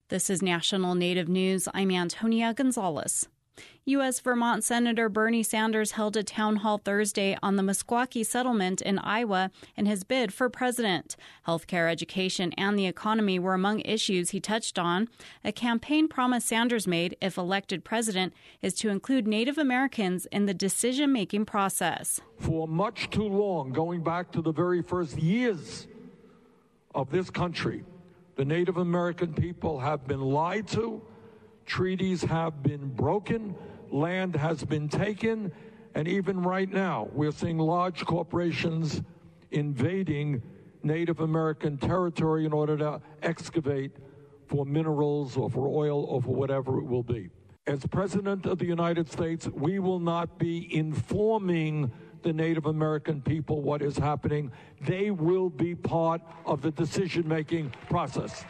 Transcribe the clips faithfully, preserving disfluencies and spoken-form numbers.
This is National Native News. I'm Antonia Gonzalez. U S Vermont Senator Bernie Sanders held a town hall Thursday on the Meskwaki settlement in Iowa and his bid for president. Healthcare, education, and the economy were among issues he touched on. A campaign promise Sanders made, if elected president, is to include Native Americans in the decision-making process. For much too long, going back to the very first years of this country, the Native American people have been lied to, treaties have been broken, land has been taken, and even right now we're seeing large corporations invading Native American territory in order to excavate for minerals or for oil or for whatever it will be. As President of the United States, we will not be informing the Native American people what is happening. They will be part of the decision-making process.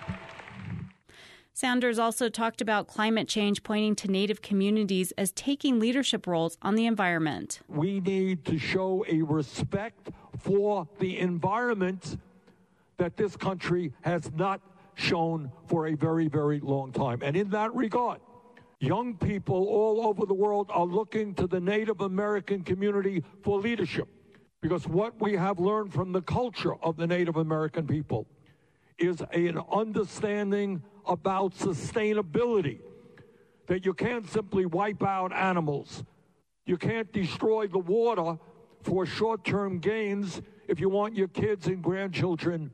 Sanders also talked about climate change, pointing to Native communities as taking leadership roles on the environment. We need to show a respect for the environment that this country has not shown for a very, very long time. And in that regard, young people all over the world are looking to the Native American community for leadership, because what we have learned from the culture of the Native American people is an understanding about sustainability, that you can't simply wipe out animals. You can't destroy the water for short-term gains if you want your kids and grandchildren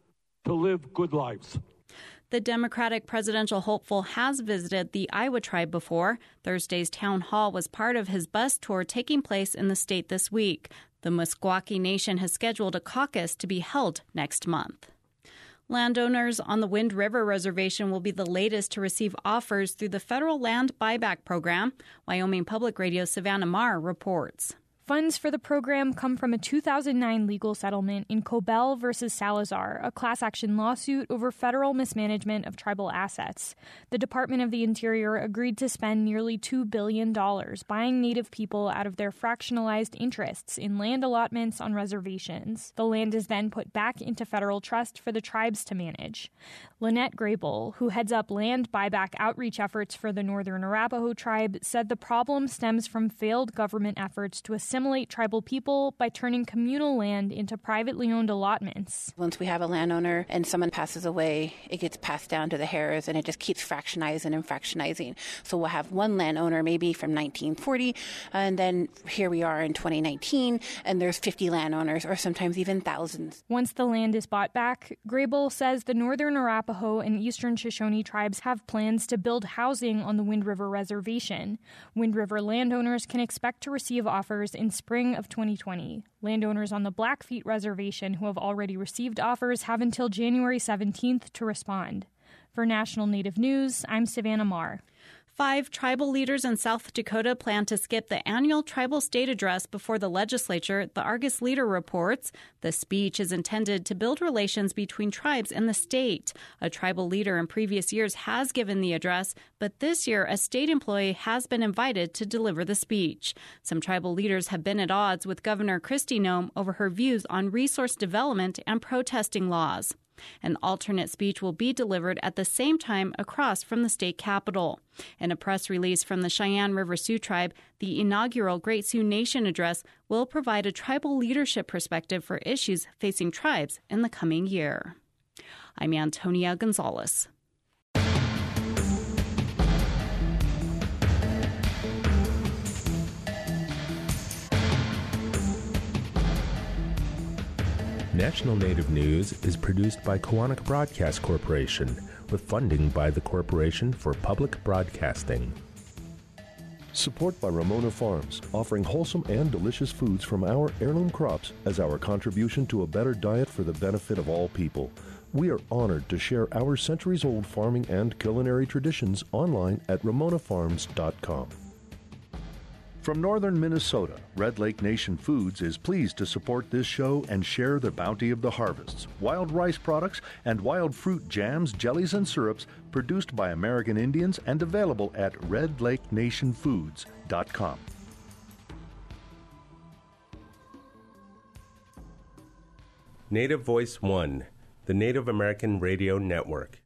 to live good lives. The Democratic presidential hopeful has visited the Iowa tribe before. Thursday's town hall was part of his bus tour taking place in the state this week. The Meskwaki Nation has scheduled a caucus to be held next month. Landowners on the Wind River Reservation will be the latest to receive offers through the federal land buyback program. Wyoming Public Radio's Savannah Marr reports. Funds for the program come from a two thousand nine legal settlement in Cobell versus Salazar, a class action lawsuit over federal mismanagement of tribal assets. The Department of the Interior agreed to spend nearly two billion dollars buying Native people out of their fractionalized interests in land allotments on reservations. The land is then put back into federal trust for the tribes to manage. Lynette Grable, who heads up land buyback outreach efforts for the Northern Arapaho tribe, said the problem stems from failed government efforts to assimilate tribal people by turning communal land into privately owned allotments. Once we have a landowner and someone passes away, it gets passed down to the heirs and it just keeps fractionizing and fractionizing. So we'll have one landowner maybe from nineteen forty, and then here we are in twenty nineteen, and there's fifty landowners or sometimes even thousands. Once the land is bought back, Grable says the Northern Arapaho and Eastern Shoshone tribes have plans to build housing on the Wind River Reservation. Wind River landowners can expect to receive offers in spring of twenty twenty. Landowners on the Blackfeet Reservation who have already received offers have until January seventeenth to respond. For National Native News, I'm Savannah Marr. Five tribal leaders in South Dakota plan to skip the annual tribal state address before the legislature, the Argus Leader reports. The speech is intended to build relations between tribes and the state. A tribal leader in previous years has given the address, but this year a state employee has been invited to deliver the speech. Some tribal leaders have been at odds with Governor Kristi Noem over her views on resource development and protesting laws. An alternate speech will be delivered at the same time across from the state capitol. In a press release from the Cheyenne River Sioux Tribe, the inaugural Great Sioux Nation address will provide a tribal leadership perspective for issues facing tribes in the coming year. I'm Antonia Gonzalez. National Native News is produced by Koahnic Broadcast Corporation with funding by the Corporation for Public Broadcasting. Support by Ramona Farms, offering wholesome and delicious foods from our heirloom crops as our contribution to a better diet for the benefit of all people. We are honored to share our centuries-old farming and culinary traditions online at ramona farms dot com. From northern Minnesota, Red Lake Nation Foods is pleased to support this show and share the bounty of the harvests, wild rice products, and wild fruit jams, jellies, and syrups produced by American Indians and available at red lake nation foods dot com. Native Voice One, the Native American Radio Network.